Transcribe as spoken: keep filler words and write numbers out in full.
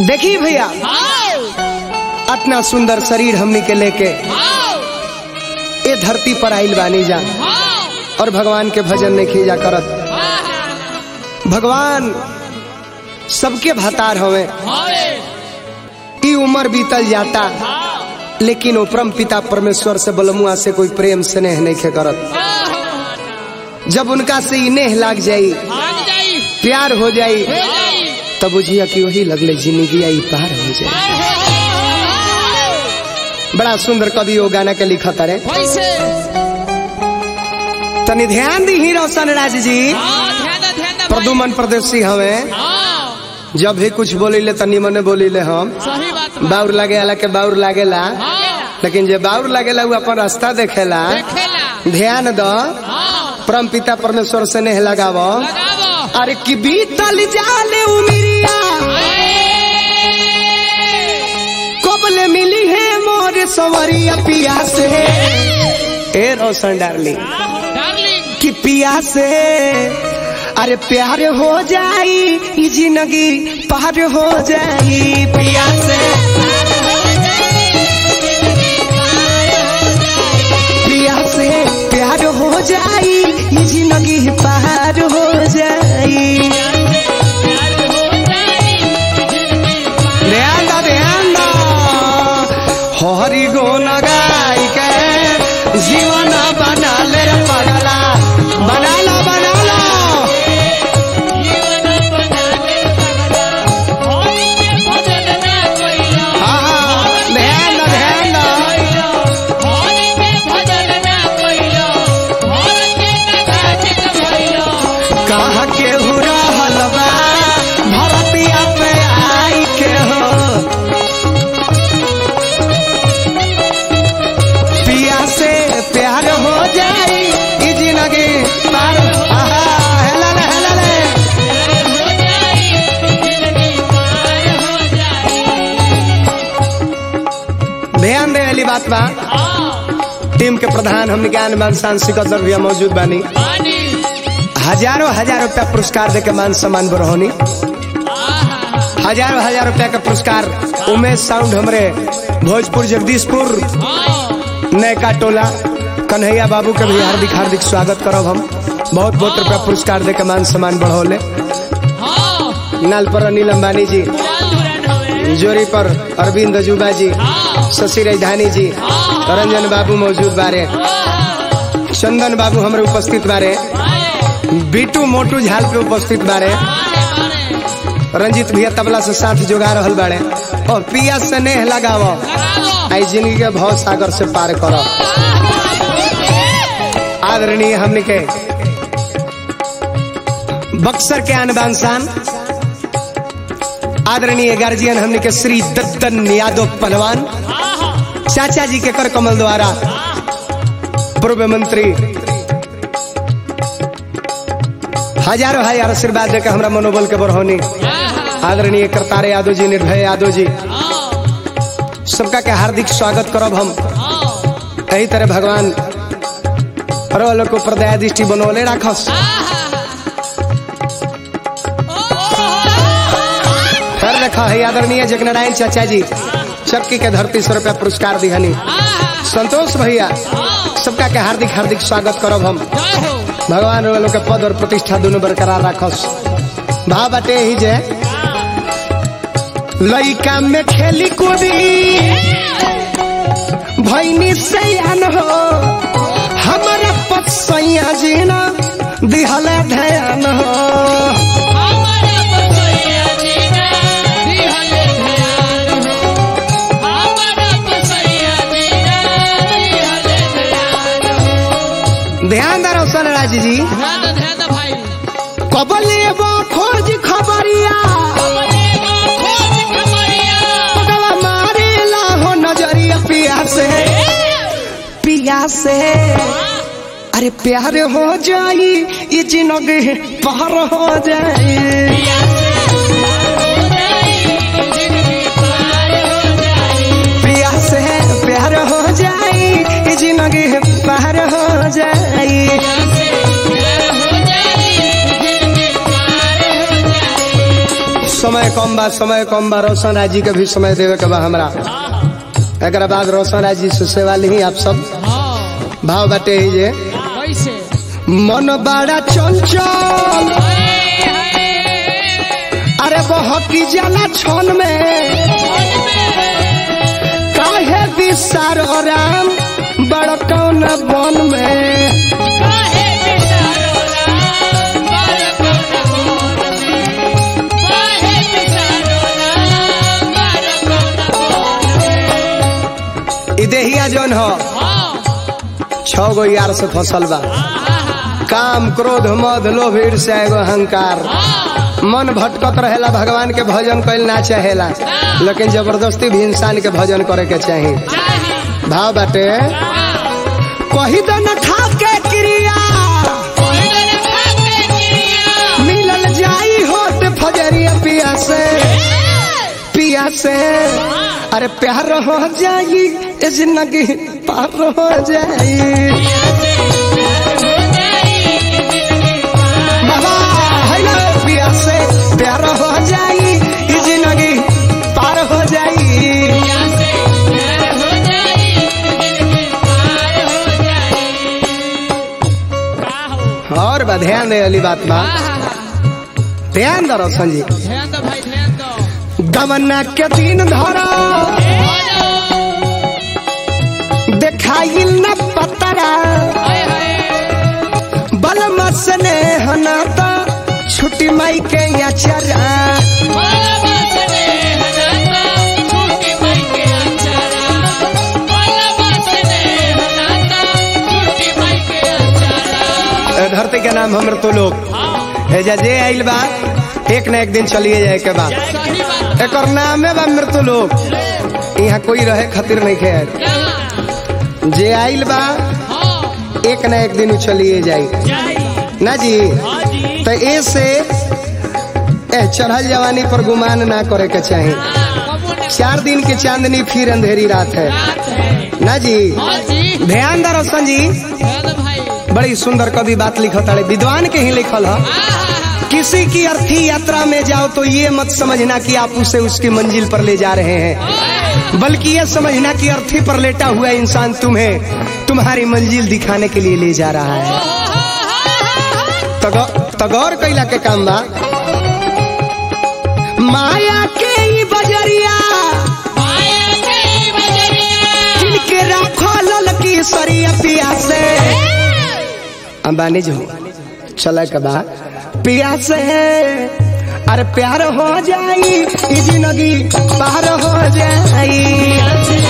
देखी भैया इतना सुंदर शरीर हमनी के लेके ये धरती पर आइल बानी जा और भगवान के भजन नहीं खींचा करत। भगवान सबके भतार हवे, ई उम्र बीतल जाता लेकिन उपरम पिता परमेश्वर से बलमुआ से कोई प्रेम स्नेह नहीं खे करत। जब उनका से इनेह लाग जाई प्यार हो जाई तब बुझिया कि वही लगले जिंदगी आई पार हो जाए। बड़ा सुंदर कवि वो गाना के लिखा तारे, तनी ध्यान दी ही रोशन राज जी प्रदुमन प्रदेशी हवे। जब भी कुछ बोली ले तनी मने बोली ले हम बाउर लागे आला के बाउर लागेला, लेकिन जे बाउर लागेला वो अपन रास्ता देखेला। ध्यान दो परम पिता परमेश्वर से नहीं लगावो। अरे कि बीतल जाले उमिरिया कबले मिली है मोरे सवरिया पिया से। ए रोशन डार्लिंग कि पिया से अरे प्यार हो जाई जिंदगी पार हो जाई। पिया से पिया से प्यार हो जाई जिंदगी पार हो जाई। ध्यान दो ध्यान दो हरि गुण गाय के जीवन बना ले पगला, बना लो बना लो। बात बा टीम के प्रधान हम ज्ञान मान सिकंदर भैया मौजूद बानी। हजारों हजार रुपया पुरस्कार देके मान सम्मान बरहोनी। हजारों हजार रुपया का पुरस्कार उमेश साउंड हमरे भोजपुर जगदीशपुर नयका टोला कन्हैया बाबू के भी हार्दिक हार्दिक स्वागत करब हम। बहुत बहुत रुपया पुरस्कार देके मान सम्मान बढ़ोले। नाल पर अनिल अंबानी जी, जोरी पर अरविंद अजूबा जी, शशि राजधानी जी, रंजन बाबू मौजूद बारे, चंदन बाबू हमारे उपस्थित बारे, बीटू मोटू झाल पे उपस्थित बारे, रंजित भैया तबला से साथ जोगा रहल बारे। और पिया से नेह लगावो आई जिंदगी के भाव सागर से पार करो। आदरणीय हमने के बक्सर के आनबान शान आदरणीय गार्जियन हमने के श्री दत्तन यादव पहलवान चाचा जी के कर कमल द्वारा पूर्व मंत्री हजारों हजार आशीर्वाद देकर हमरा मनोबल के बढ़ोनी। आदरणीय करतारे यादव जी, निर्भय यादव जी, सबका के हार्दिक स्वागत करब हम। यही तरह भगवान रोल को प्रदया दृष्टि बनोले राखस। फिर रखा है आदरणीय जगनारायण चाचा जी चक्की के धरती सौ रुपया पुरस्कार दिहनी। संतोष भैया सबका के हार्दिक हार्दिक स्वागत करब हम। भगवान रोलों के पद और प्रतिष्ठा दोनों बरकरार राखस। भाव बाटे ही जे लइका में खेली कूदी भैनी सयान हो हमारा पसैया जीना दिहल ध्यान हो। ध्यान दो रोशन राज जी, कबले वो खोज खबरिया मारे ला हो नजरिया पिया से पिया से अरे प्यार हो जाई ये जिंदगी पार हो जाए। पिया से प्यार हो जाई ये जिंदगी पार हो जाई। समय कम बा समय कम बा रोशन राज जी के भी समय देवे के बा हमरा एक बाद रोशन राज जी से सेवा ली आप सब भाव बाटे ही जे मन बड़ा चंचल अरे बहकी जाला छन में काहे विसार राम बड़ कौन बन में देहिया जौन हो छह गो यार से फसल बा काम क्रोध मद लोभ ईर्ष्या एगो अहंकार मन भटकत रहेला भगवान के भजन कैल ना चाहेला लेकिन जबरदस्ती भी इंसान के भजन करे के चाहिए भाव बाटे कही तो न खा के क्रिया मिलल जाई होत फजरिया पिया से पिया से अरे प्यार हो जाई जिंदगी पार हो जाई बाबा है ना पिया से प्यार हो जाई जिंदगी पार हो जाई और बा ध्यान दे वाली बात बा ध्यान दो रोशन जी गमना के दिन धरा देखाइल न पतरा बलम सने हनाता छुट्टी माई के अचरा धरती के नाम हमर तो लोग एजा जे आइल बा एक न एक दिन चलिए जाए के बाद एक नाम है बा मृत्यु लोग यहाँ कोई रहे खातिर नहीं खेल जे आइल बा एक न एक दिन चलिए जाए ना जी तो ऐसे चढ़ल जवानी पर गुमान ना करे के चाहिए चार दिन की चांदनी फिर अंधेरी रात है ना जी ध्यान दो रोशन जी बड़ी सुंदर कवि बात लिखता है विद्वान के ही लिखल है किसी की अर्थी यात्रा में जाओ तो ये मत समझना कि आप उसे उसकी मंजिल पर ले जा रहे हैं बल्कि ये समझना कि अर्थी पर लेटा हुआ इंसान तुम्हें तुम्हारी मंजिल दिखाने के लिए ले जा रहा है तगौर कैला के काम बा माया के ही बजरिया जिनके राखो ललकी सरिया पिया से अंबानी जो चला के बा पिया से अरे प्यार हो जाई जिंदगी पार हो जाई।